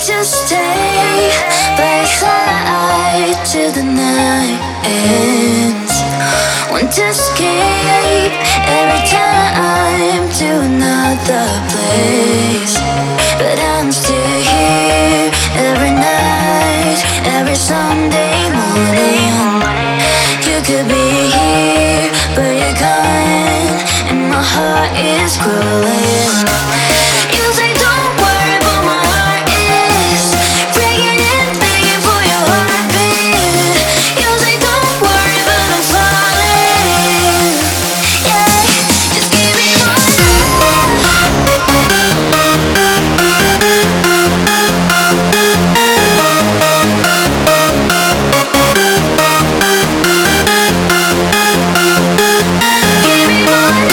to stay by light till the night ends. Want to escape every time to another place, but I'm still here every night, every Sunday morning. You could be here, but you're gone, and my heart is crawling. You say don't worry, but my heart is breaking and begging for your heartbeat. You say don't worry, but I'm falling. Yeah, just give me more give me more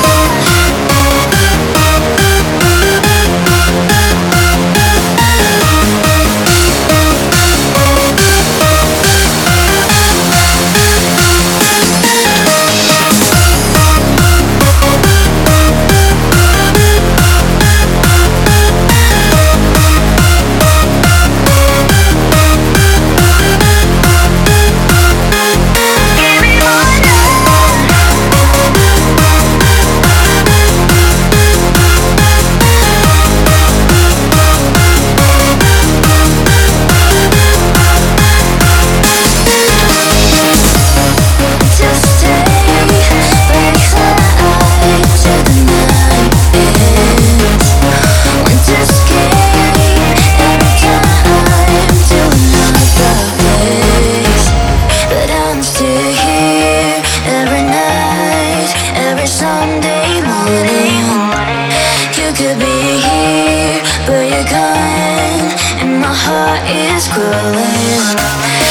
Sunday morning. You could be here, but you're gone, and my heart is crawling.